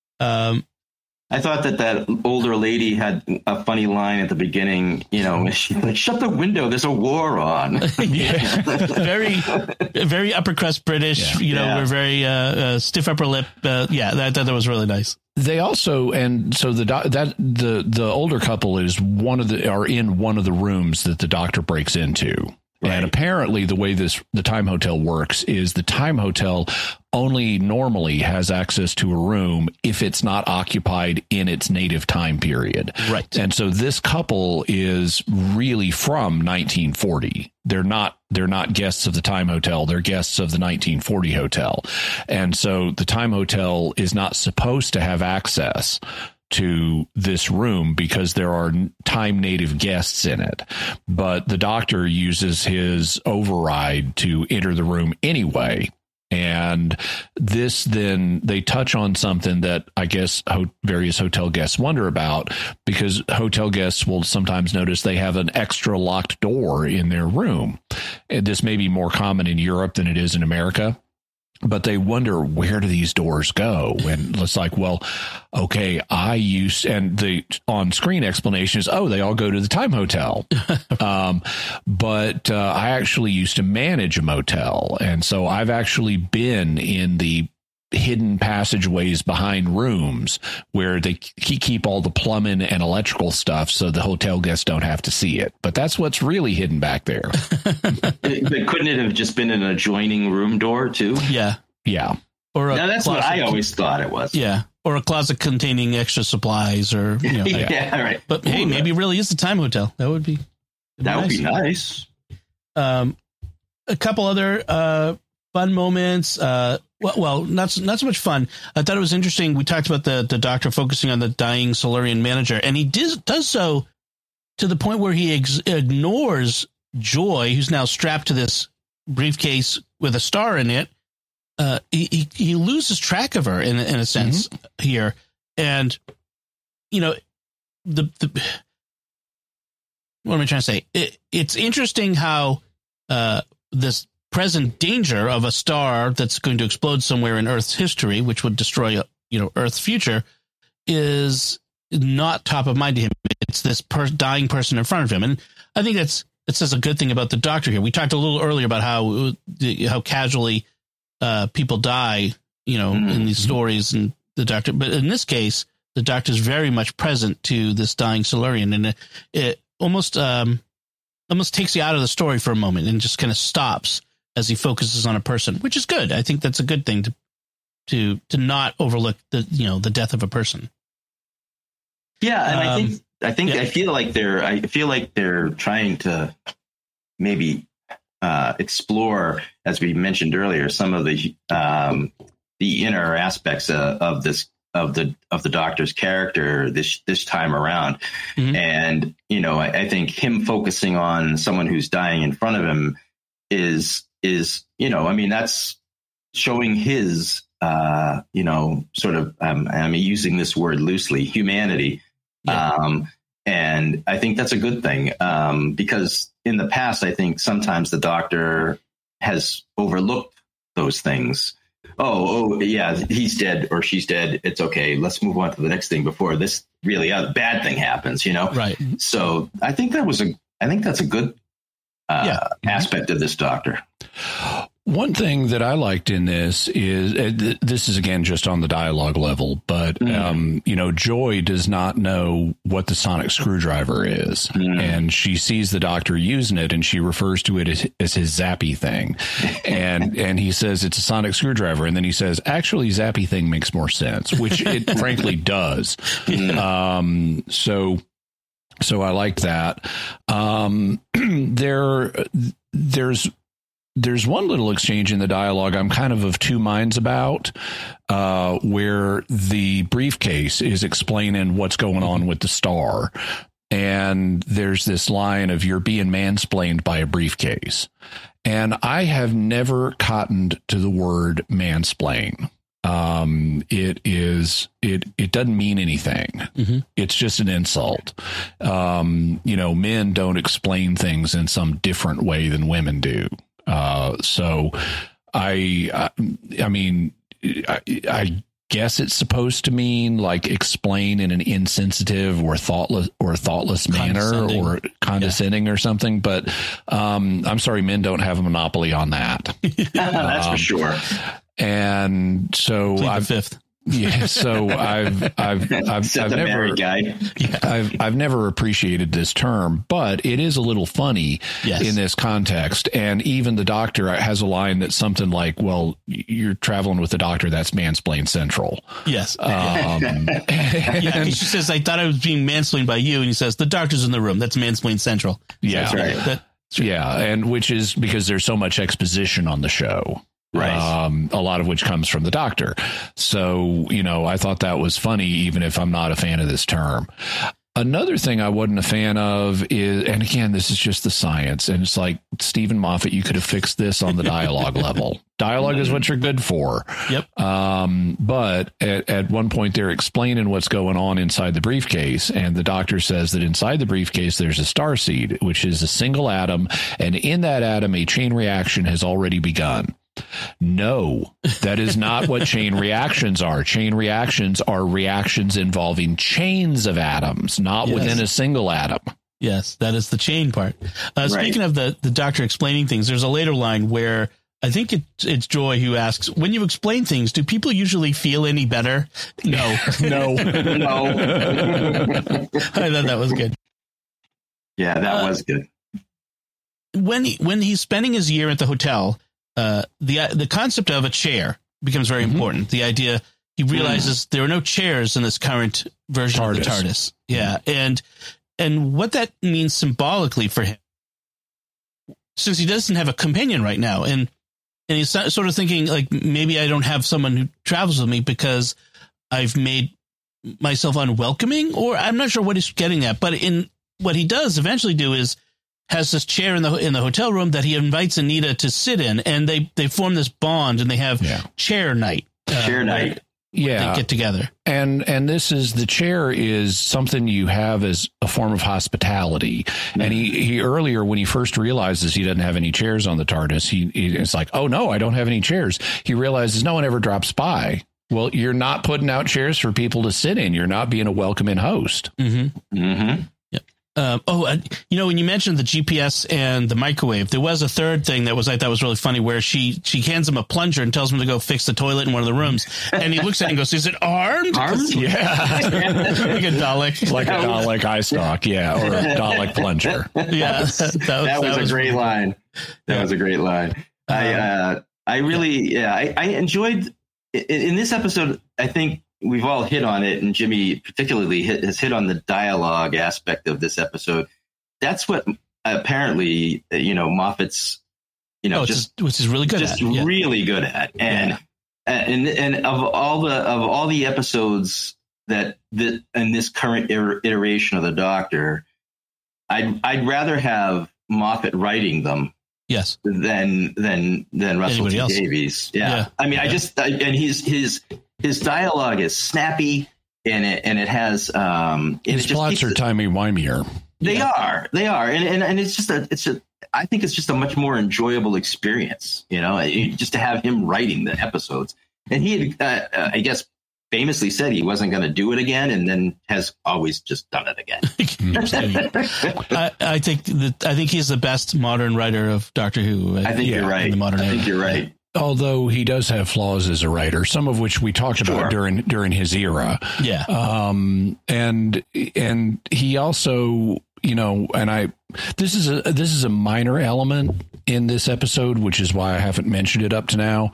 Um, I thought that that older lady had a funny line at the beginning. You know, she's like, "Shut the window. There's a war on." yeah. very very upper crust British. Yeah. You know, Yeah. we're very uh, uh, stiff upper lip. Uh, yeah, that that was really nice. They also, and so the doc, that the the older couple is one of the are in one of the rooms that the doctor breaks into. Right. And apparently the way this the Time Hotel works is the Time Hotel only normally has access to a room if it's not occupied in its native time period. Right. And so this couple is really from nineteen forty. They're not they're not guests of the Time Hotel. They're guests of the nineteen forty hotel. And so the Time Hotel is not supposed to have access to this room because there are time native guests in it. But the doctor uses his override to enter the room anyway. And this then they touch on something that I guess ho- various hotel guests wonder about, because hotel guests will sometimes notice they have an extra locked door in their room. And this may be more common in Europe than it is in America. But they wonder, where do these doors go? And it's like, well, okay, I used, and the on-screen explanation is, oh, they all go to the Time Hotel. um, but uh, I actually used to manage a motel. And so I've actually been in the hidden passageways behind rooms where they keep all the plumbing and electrical stuff so the hotel guests don't have to see it. But that's what's really hidden back there. But couldn't it have just been an adjoining room door too? Yeah. Yeah. Or a Now, that's what closet- I always thought it was. Yeah. Or a closet containing extra supplies, or you know. yeah, right. But hey, Ooh, maybe it really is the Time Hotel. That would be that would be nice. Um, a couple other uh, fun moments. Uh, well, well, not so- not so much fun. I thought it was interesting. We talked about the the doctor focusing on the dying Solarian manager, and he does does so to the point where he ex- ignores Joy, who's now strapped to this briefcase with a star in it, uh, he, he, he loses track of her in, in a sense mm-hmm. here. And, you know, the, the, what am I trying to say? It, it's interesting how uh, this present danger of a star that's going to explode somewhere in Earth's history, which would destroy, you know, Earth's future, is not top of mind to him. It's this per- dying person in front of him. And I think that's, it says a good thing about the Doctor here. We talked a little earlier about how, how casually uh, people die, you know, mm-hmm. in these stories, and the Doctor, but in this case, the Doctor is very much present to this dying Silurian, and it, it almost, um, almost takes you out of the story for a moment and just kind of stops as he focuses on a person, which is good. I think that's a good thing to, to, to not overlook the, you know, the death of a person. Yeah. And um, I think, I think, yeah. I feel like they're, I feel like they're trying to maybe uh, explore, as we mentioned earlier, some of the, um, the inner aspects of, of this, of the, of the Doctor's character this, this time around. Mm-hmm. And, you know, I, I think him focusing on someone who's dying in front of him is, is, you know, I mean, that's showing his, uh, you know, sort of, um, I'm using this word loosely, humanity. Yeah. Um, and I think that's a good thing, um, because in the past, I think sometimes the Doctor has overlooked those things. Oh, oh, yeah, he's dead or she's dead. It's okay. Let's move on to the next thing before this really uh, bad thing happens, you know? Right. So I think that was a, I think that's a good uh, yeah. aspect of this Doctor. One thing that I liked in this is, uh, this is again just on the dialogue level, but, mm. um, you know, Joy does not know what the sonic screwdriver is. Mm. And she sees the Doctor using it and she refers to it as, as his zappy thing. And and he says it's a sonic screwdriver. And then he says, actually, zappy thing makes more sense, which it frankly does. Mm. Um, so so I liked that. Um, there there's. There's one little exchange in the dialogue I'm kind of of two minds about, uh, where the briefcase is explaining what's going on with the star. And there's this line of, you're being mansplained by a briefcase. And I have never cottoned to the word mansplain. Um, it is, it, it doesn't mean anything. Mm-hmm. It's just an insult. Um, you know, men don't explain things in some different way than women do. Uh, so I, I, I mean, I, I guess it's supposed to mean like explain in an insensitive or thoughtless or thoughtless manner or condescending yeah. or something. But, um, I'm sorry, men don't have a monopoly on that. That's um, for sure. And so I've, fifth. Yeah, so I've I've I've, I've never guy. I've I've never appreciated this term, but it is a little funny yes. in this context. And even the Doctor has a line that's something like, "Well, you're traveling with the Doctor. That's mansplain central." Yes. Um, yeah, she says, "I thought I was being mansplained by you," and he says, "The Doctor's in the room. That's mansplain central." Yeah, that's right. That, that's right. Yeah, and which is because there's so much exposition on the show. Right. Um, a lot of which comes from the Doctor. So, you know, I thought that was funny, even if I'm not a fan of this term. Another thing I wasn't a fan of is, and again, this is just the science, and it's like, Stephen Moffat, you could have fixed this on the dialogue level. Dialogue is what you're good for. Yep. Um, but at, at one point, they're explaining what's going on inside the briefcase, and the Doctor says that inside the briefcase, there's a starseed, which is a single atom, and in that atom, a chain reaction has already begun. No, that is not what chain reactions are. Chain reactions are reactions involving chains of atoms, not yes. within a single atom. Yes, that is the chain part. Uh, right. Speaking of the, the Doctor explaining things, there's a later line where I think it, it's Joy who asks, when you explain things, do people usually feel any better? No, no, no. I thought that was good. Yeah, that uh, was good. When he, when he's spending his year at the hotel, Uh, the the concept of a chair becomes very mm-hmm. important. The idea, he realizes mm. there are no chairs in this current version TARDIS. of the TARDIS. Yeah, mm. and and what that means symbolically for him, since he doesn't have a companion right now, and and he's sort of thinking like, maybe I don't have someone who travels with me because I've made myself unwelcoming, or I'm not sure what he's getting at. But in what he does eventually do is has this chair in the in the hotel room that he invites Anita to sit in, and they they form this bond, and they have yeah. chair night. Uh, chair night. Yeah, they get together. And and this is the chair is something you have as a form of hospitality. Mm-hmm. And he, he earlier, when he first realizes he doesn't have any chairs on the TARDIS, he, he it's like, oh, no, I don't have any chairs. He realizes no one ever drops by. Well, you're not putting out chairs for people to sit in. You're not being a welcoming host. Mm-hmm. Mm-hmm. Um, oh, uh, you know, when you mentioned the G P S and the microwave, there was a third thing that was I thought was really funny, where she she hands him a plunger and tells him to go fix the toilet in one of the rooms, and he looks at it and goes, "Is it armed?" Armed? Yeah, like a Dalek, like a Dalek eye stalk, yeah, or a Dalek plunger. Yeah, that was, that was, that that was was a great line. That yeah. was a great line. Um, I uh, I really yeah, I, I enjoyed in, in this episode. I think we've all hit on it, and Jimmy particularly hit, has hit on the dialogue aspect of this episode. That's what apparently, you know, Moffat's, you know, oh, just which is really good, just at. Yeah. really good at, and yeah. and and of all the of all the episodes that that in this current iteration of the Doctor, I'd I'd rather have Moffat writing them. Yes. Than than than Russell T Davies. Yeah. yeah. I mean, yeah. I just I, and his his his dialogue is snappy, and it and it has um his it just plots are timey-wimeier. They yeah. are, they are, and, and and it's just a, it's a. I think it's just a much more enjoyable experience, you know, just to have him writing the episodes. And he, had, uh, I guess, famously said he wasn't going to do it again, and then has always just done it again. I, I think that I think he's the best modern writer of Doctor Who. I think yeah, you're right. In the modern I era. think you're right. Although he does have flaws as a writer, some of which we talked sure. about during during his era. Yeah. Um. And and he also, you know, and I this is a this is a minor element in this episode, which is why I haven't mentioned it up to now,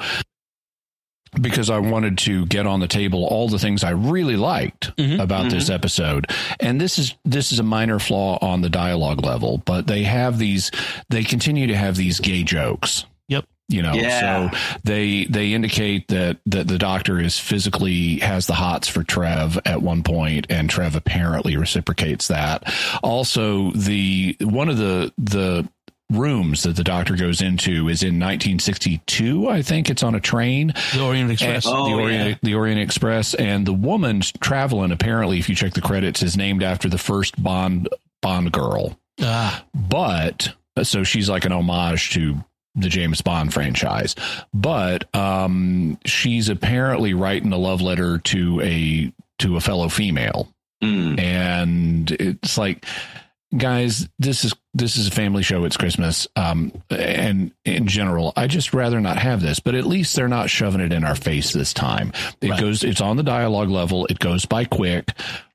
because I wanted to get on the table all the things I really liked mm-hmm. about mm-hmm. this episode. And this is this is a minor flaw on the dialogue level, but they have these they continue to have these gay jokes. Yep. You know, yeah. so they they indicate that, that the Doctor is physically has the hots for Trev at one point, and Trev apparently reciprocates that. Also, the one of the the rooms that the Doctor goes into is in nineteen sixty-two. I think it's on a train. The Orient Express. And, oh, the, Orient, yeah. the Orient Express. And the woman traveling, apparently, if you check the credits, is named after the first Bond Bond girl. Ah. But so she's like an homage to the James Bond franchise, but um, she's apparently writing a love letter to a to a fellow female, mm. and it's like, guys, this is this is a family show. It's Christmas, um, and in general, I just rather not have this. But at least they're not shoving it in our face this time. It right. goes. It's on the dialogue level. It goes by quick,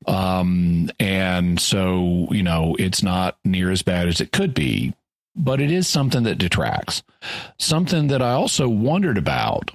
um, and so you know it's not near as bad as it could be. But it is something that detracts. Something that I also wondered about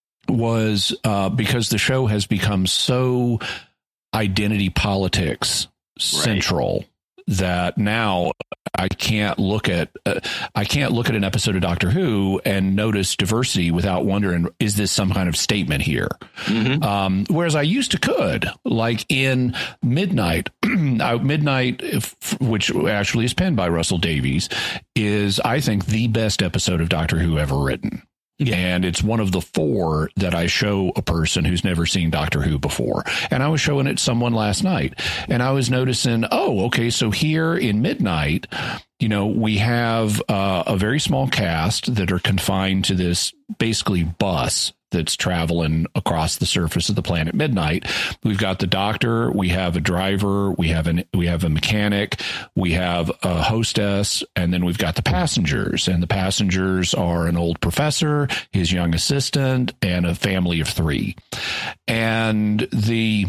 was uh, because the show has become so identity politics central right. that now I can't look at uh, I can't look at an episode of Doctor Who and notice diversity without wondering, is this some kind of statement here? Mm-hmm. Um, whereas I used to could, like in Midnight, Midnight, which actually is penned by Russell Davies, is, I think, the best episode of Doctor Who ever written. Yeah. And it's one of the four that I show a person who's never seen Doctor Who before. And I was showing it to someone last night, and I was noticing, oh, okay, so here in Midnight, you know, we have uh, a very small cast that are confined to this basically bus that's traveling across the surface of the planet Midnight. We've got the Doctor, we have a driver, we have an we have a mechanic, we have a hostess, and then we've got the passengers. And the passengers are an old professor, his young assistant, and a family of three. And the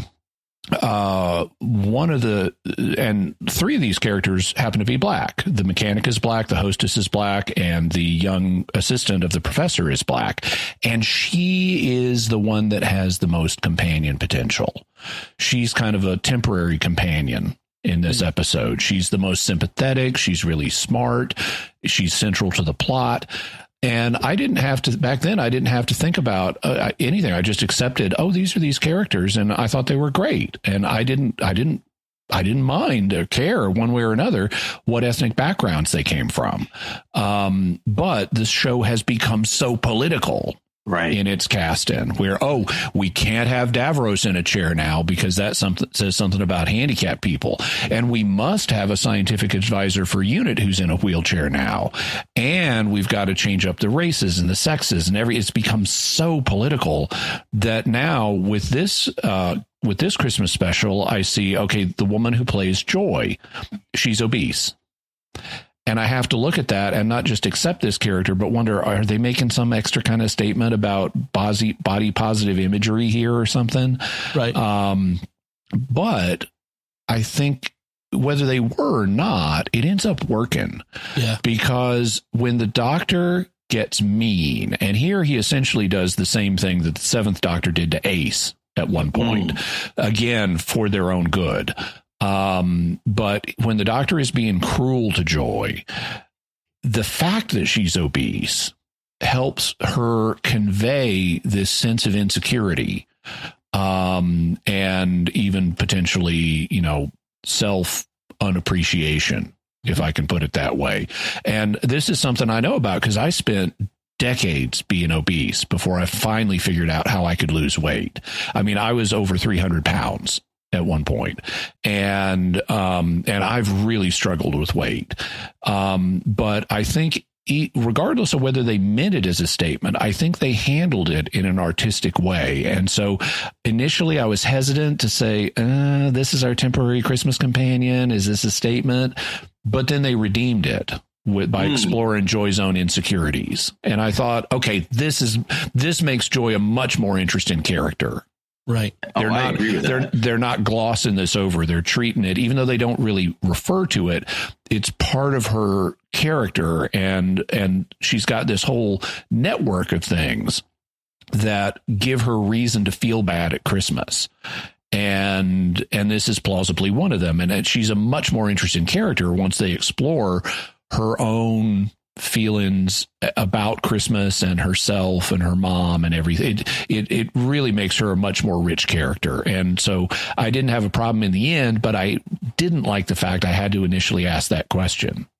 uh one of the and three of these characters happen to be black. The mechanic is black, the hostess is black, and the young assistant of the professor is black. And she is the one that has the most companion potential. She's kind of a temporary companion in this episode. She's the most sympathetic, she's really smart, she's central to the plot. And I didn't have to, back then, I didn't have to think about uh, anything. I just accepted, oh, these are these characters, and I thought they were great. And I didn't, I didn't I didn't mind or care one way or another what ethnic backgrounds they came from. Um, but this show has become so political. Right. In its cast in where, oh, we can't have Davros in a chair now because that something says something about handicapped people. And we must have a scientific advisor for UNIT who's in a wheelchair now. And we've got to change up the races and the sexes and every it's become so political that now with this uh, with this Christmas special, I see, OK, the woman who plays Joy, she's obese. And I have to look at that and not just accept this character, but wonder, are they making some extra kind of statement about body, body positive imagery here or something? Right. Um, but I think whether they were or not, it ends up working. Yeah. Because when the Doctor gets mean, and here he essentially does the same thing that the Seventh Doctor did to Ace at one point, mm. again, for their own good. Um, but when the Doctor is being cruel to Joy, the fact that she's obese helps her convey this sense of insecurity, um, and even potentially, you know, self unappreciation, if I can put it that way. And this is something I know about because I spent decades being obese before I finally figured out how I could lose weight. I mean, I was over three hundred pounds at one point. And, um, and I've really struggled with weight. Um, but I think he, regardless of whether they meant it as a statement, I think they handled it in an artistic way. And so initially I was hesitant to say, uh, this is our temporary Christmas companion. Is this a statement? But then they redeemed it with, by mm. exploring Joy's own insecurities. And I thought, okay, this is, this makes Joy a much more interesting character. Right. They're oh, not, I agree with they're, that. they're not glossing this over. They're treating it, even though they don't really refer to it. It's part of her character. And, and she's got this whole network of things that give her reason to feel bad at Christmas. And, and this is plausibly one of them. And she's a much more interesting character once they explore her own feelings about Christmas and herself and her mom and everything. It, it it really makes her a much more rich character. And so I didn't have a problem in the end, but I didn't like the fact I had to initially ask that question.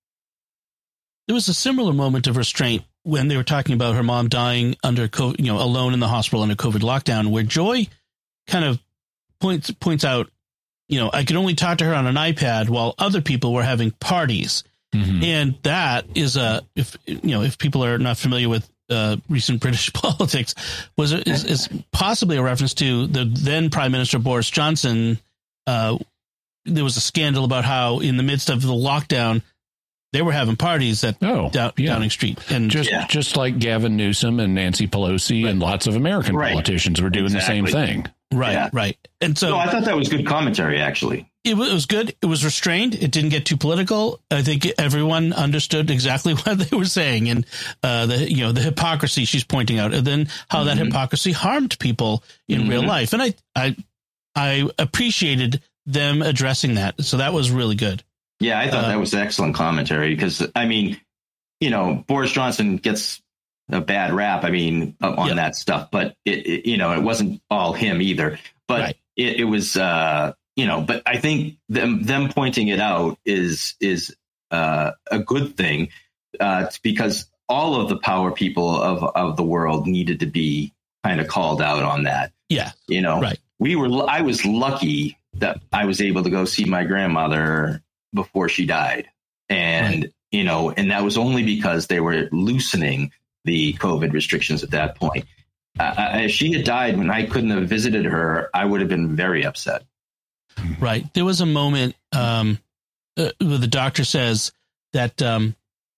There was a similar moment of restraint when they were talking about her mom dying under COVID, you know, alone in the hospital under COVID lockdown, where Joy kind of points points out, you know, I could only talk to her on an iPad while other people were having parties. Mm-hmm. And that is a, if, you know, if people are not familiar with uh, recent British politics, was is, is possibly a reference to the then Prime Minister Boris Johnson. Uh, there was a scandal about how in the midst of the lockdown, they were having parties at oh, Down, yeah. Downing Street. And just, yeah. just like Gavin Newsom and Nancy Pelosi right. and lots of American right. politicians were doing exactly. the same thing. Right, yeah. right. And so no, I thought that was good commentary, actually. It was, it was good. It was restrained. It didn't get too political. I think everyone understood exactly what they were saying, and uh, the you know the hypocrisy she's pointing out, and then how mm-hmm. that hypocrisy harmed people in mm-hmm. real life. And I I I appreciated them addressing that. So that was really good. Yeah, I thought uh, that was excellent commentary because I mean, you know, Boris Johnson gets a bad rap. I mean, on yeah. that stuff, but it, it you know it wasn't all him either. But right. it, it was. Uh, You know, but I think them them pointing it out is is uh, a good thing uh, because all of the power people of, of the world needed to be kind of called out on that. Yeah, you know, right. We were. I was lucky that I was able to go see my grandmother before she died, and right. you know, and that was only because they were loosening the COVID restrictions at that point. Uh, if she had died when I couldn't have visited her, I would have been very upset. Right. There was a moment um, uh, where the doctor says that, um,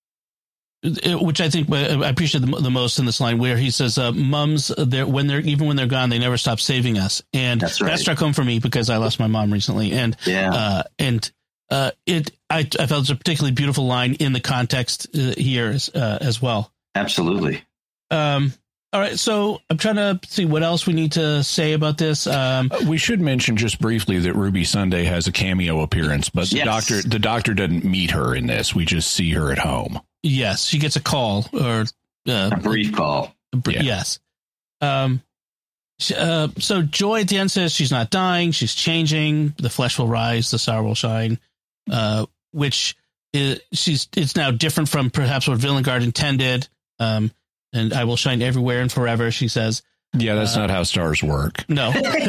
it, which I think I appreciate the, the most in this line, where he says, uh, "Mums, they're, when they're even when they're gone, they never stop saving us." And That's right. that struck home for me because I lost my mom recently, and yeah, uh, and uh, it I, I felt it was a particularly beautiful line in the context uh, here uh, as well. Absolutely. Um. All right, so I'm trying to see what else we need to say about this. Um, we should mention just briefly that Ruby Sunday has a cameo appearance, but the yes. doctor the doctor doesn't meet her in this. We just see her at home. Yes, she gets a call or uh, a brief call. A br- yeah. Yes. Um, Uh, so Joy at the end says she's not dying. She's changing. The flesh will rise. The star will shine, uh, which is, she's it's now different from perhaps what Villengard intended. Um, and I will shine everywhere and forever, she says. Yeah, that's uh, not how stars work. No.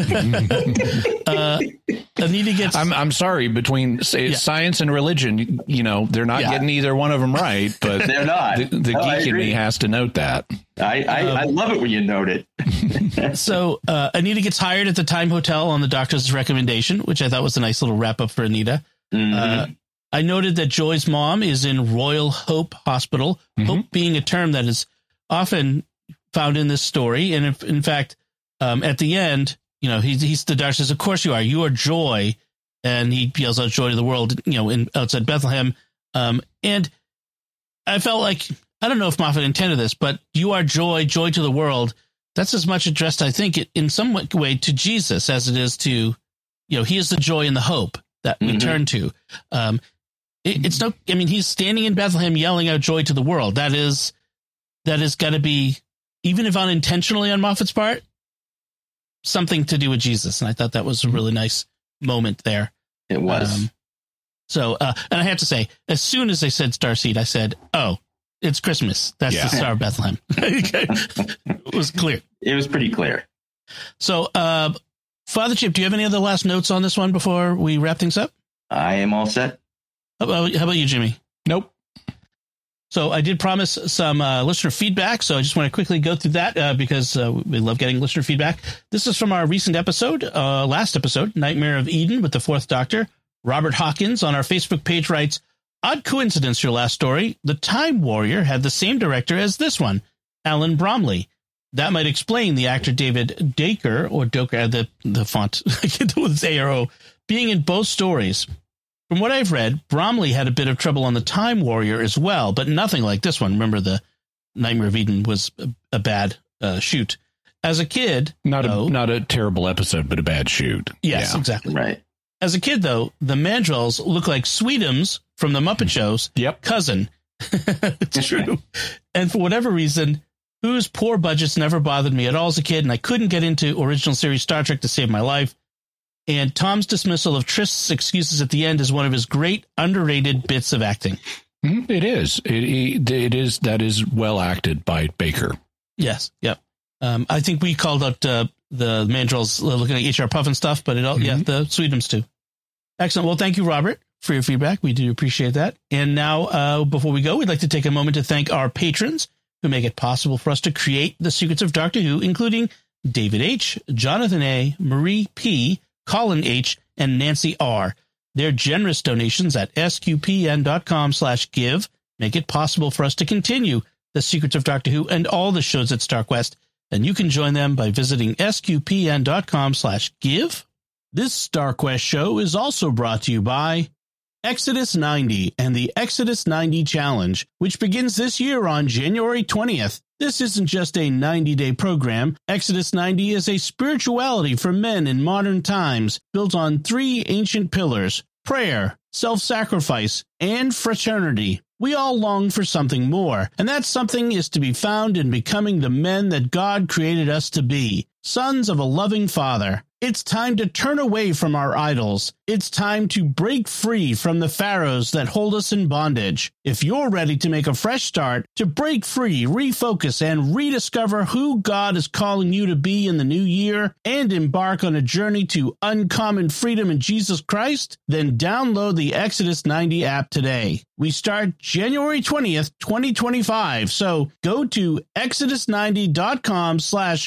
uh, Anita gets... I'm I'm sorry, between say, yeah. science and religion, you know, they're not yeah. getting either one of them right, but they're not. The, the no, geek in me has to note that. I, I, um, I love it when you note it. So uh, Anita gets hired at the Time Hotel on the doctor's recommendation, which I thought was a nice little wrap up for Anita. Mm-hmm. Uh, I noted that Joy's mom is in Royal Hope Hospital, mm-hmm. Hope being a term that is often found in this story. And if, in fact, um, at the end, you know, he's, he's the doctor says, of course you are. You are Joy. And he yells out joy to the world, you know, in outside Bethlehem. Um, and I felt like, I don't know if Moffat intended this, but you are joy, joy to the world. That's as much addressed, I think, in some way to Jesus as it is to, you know, he is the joy and the hope that we mm-hmm. turn to. Um, it, it's no, I mean, he's standing in Bethlehem yelling out joy to the world. That is, that is got to be, even if unintentionally on Moffat's part, something to do with Jesus. And I thought that was a really nice moment there. It was. Um, so, uh, and I have to say, as soon as they said Starseed, I said, oh, it's Christmas. That's yeah. the Star of Bethlehem. It was clear. It was pretty clear. So, uh, Father Chip, do you have any other last notes on this one before we wrap things up? I am all set. How about, how about you, Jimmy? Nope. So I did promise some uh, listener feedback, so I just want to quickly go through that uh, because uh, we love getting listener feedback. This is from our recent episode, uh, last episode, Nightmare of Eden with the Fourth Doctor. Robert Hawkins on our Facebook page writes, odd coincidence, your last story. The Time Warrior had the same director as this one, Alan Bromley. That might explain the actor David Daker, or Doker, the, the font, I can't do with A R O, being in both stories. From what I've read, Bromley had a bit of trouble on the Time Warrior as well, but nothing like this one. Remember, the Nightmare of Eden was a, a bad uh, shoot. As a kid, not though, a not a terrible episode, but a bad shoot. Yes, yeah. exactly. Right. As a kid, though, the Mandrels look like Sweetums from the Muppet Show's yep. cousin. It's true. And for whatever reason, whose poor budgets never bothered me at all as a kid, and I couldn't get into original series Star Trek to save my life. And Tom's dismissal of Trist's excuses at the end is one of his great underrated bits of acting. Mm-hmm. It is. It, it is. That is well acted by Baker. Yes. Yep. Um, I think we called out uh, the Mandrels looking like H R Puff and stuff, but it all, mm-hmm. yeah, the Sweetums too. Excellent. Well, thank you, Robert, for your feedback. We do appreciate that. And now, uh, before we go, we'd like to take a moment to thank our patrons who make it possible for us to create the Secrets of Doctor Who, including David H., Jonathan A., Marie P., Colin H., and Nancy R. Their generous donations at sqpn.com slash give make it possible for us to continue the Secrets of Doctor Who and all the shows at StarQuest, and you can join them by visiting sqpn.com slash give. This StarQuest show is also brought to you by Exodus ninety and the Exodus ninety Challenge, which begins this year on January twentieth. This isn't just a ninety-day program. Exodus ninety is a spirituality for men in modern times, built on three ancient pillars: prayer, self-sacrifice, and fraternity. We all long for something more, and that something is to be found in becoming the men that God created us to be, sons of a loving Father. It's time to turn away from our idols. It's time to break free from the pharaohs that hold us in bondage. If you're ready to make a fresh start, to break free, refocus, and rediscover who God is calling you to be in the new year, and embark on a journey to uncommon freedom in Jesus Christ, then download the Exodus ninety app today. We start January twentieth, twenty twenty-five, so go to exodus90.com slash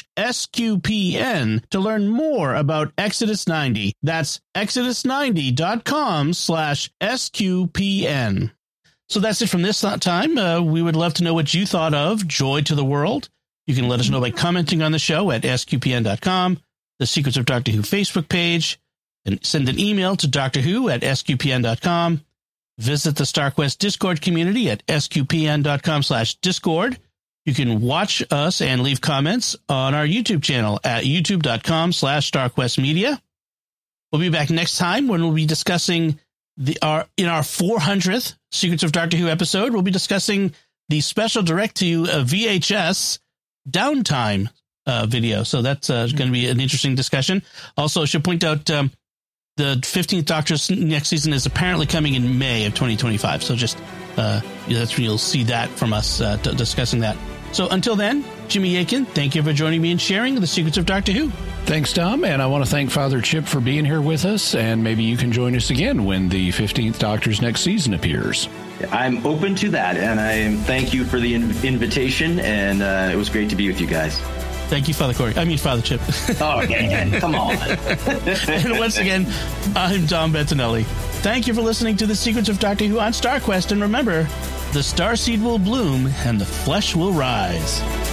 SQPN to learn more about Exodus ninety. That's exodus90.com slash SQPN. So that's it from this time. Uh, we would love to know what you thought of Joy to the World. You can let us know by commenting on the show at S Q P N dot com, the Secrets of Doctor Who Facebook page, and send an email to Doctor Who at S Q P N dot com. Visit the StarQuest Discord community at sqpn.com slash Discord. You can watch us and leave comments on our YouTube channel at youtube.com slash StarQuest Media. We'll be back next time when we'll be discussing the our in our four hundredth Secrets of Doctor Who episode. We'll be discussing the special direct to uh, V H S Downtime uh, video. So that's uh, going to be an interesting discussion. Also, I should point out um, the fifteenth Doctor's next season is apparently coming in May of twenty twenty-five. So just uh, that's when you'll see that from us uh, t- discussing that. So until then, Jimmy Akin, thank you for joining me and sharing the secrets of Doctor Who. Thanks, Tom, and I want to thank Father Chip for being here with us, and maybe you can join us again when the fifteenth Doctor's next season appears. I'm open to that, and I thank you for the in- invitation, and uh, it was great to be with you guys. Thank you, Father Corey. I mean, Father Chip. Oh, yeah, come on. And once again, I'm Tom Bettinelli. Thank you for listening to The Secrets of Doctor Who on StarQuest, and remember, the starseed will bloom and the flesh will rise.